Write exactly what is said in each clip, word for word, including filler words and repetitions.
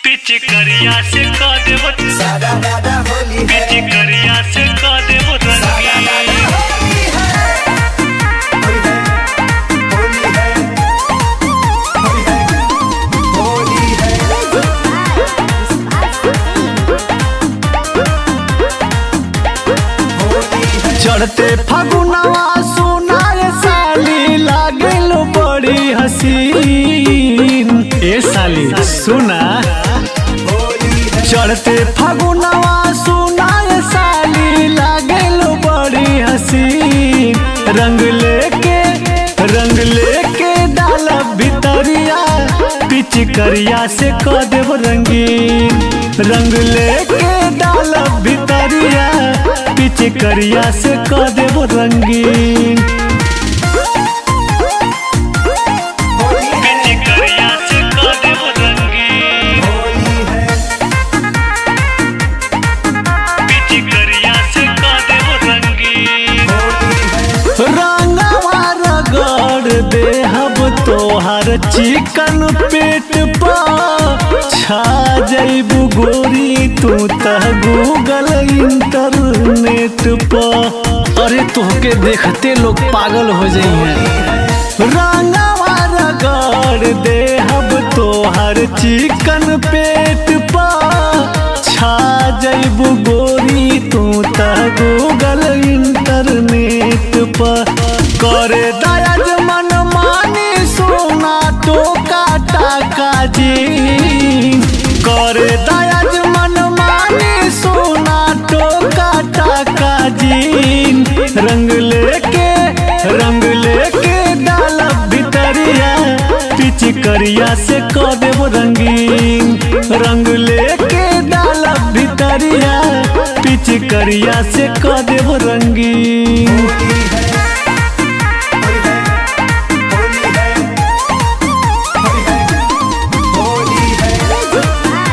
पिचकरिया से क देबो सादा दादा होली है पिचकरिया से क देबो सादा दादा होली है होली है होली है होली है होली है चढ़ते फगुनवा सुनाए साली लागल बड़ी हसीन। ए साली सुना होली है चढ़ते फगुनवा सुनाए साली लागल बड़ी हसीन। रंग लेके रंग लेके डाल भितरिया पिचकरिया से क देव रंगीन। रंग लेके डाल भितरिया पिचकरिया से क देव रंगीन। होली है पिचकरिया से क देबो रंगीन होली है पिचकरिया से क देबो रंगीन होली है रंगवा रगड़ देहब तोहर चिकन पेट पर छा जइबू गोरी तू तह गूगल इंटरनेट पर। अरे तोहके देखते लोग पागल हो जाइए। रंगवा रगड़ देहब तोहर चिकन पेट पर छा जइबू गोरी तू तह गूगल इंटरनेट पर। करे दयाज मन मानी सोना तो काटा काजी। करे दयाज मन मानी सोना तो काटा काजी। रंग लेके रंग लेके डाल भितरिया पिचकरिया से क देव रंगीन। रंग लेके डाल भितरिया पिचकरिया से क देव रंगीन। होली है होली है होली है होली है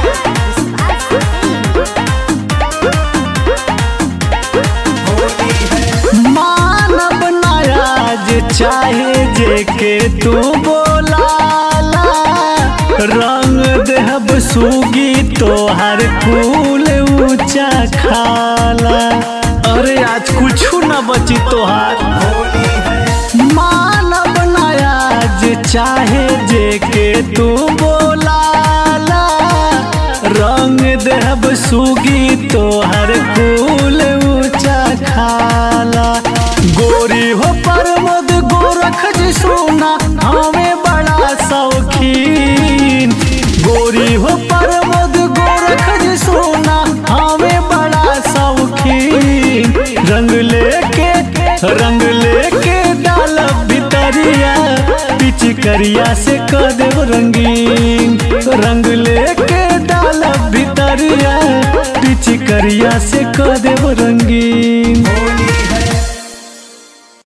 होली है मानव नाराज चाहे जे के तू बोलाला। रंग देहब सूगी तोहर फूल ऊंचा खाला। अरे आज कुछ न बची तोहार। होली है मानव नाराज चाहे जे के तू बोलाला। रंग देहब सूगी तोहर फूल ऊंचा खाला। गोरी हो परमद गोरख जी सोना हमें बड़ा शौकीन। गोरी हो परमद गोरख जी सोना हमें बड़ा शौकीन। रंग लेके रंग लेके डाल भितरिया पिचकरिया से क देव रंगीन। रंग लेके डाल भितरिया पिचकरिया से क देव रंगीन।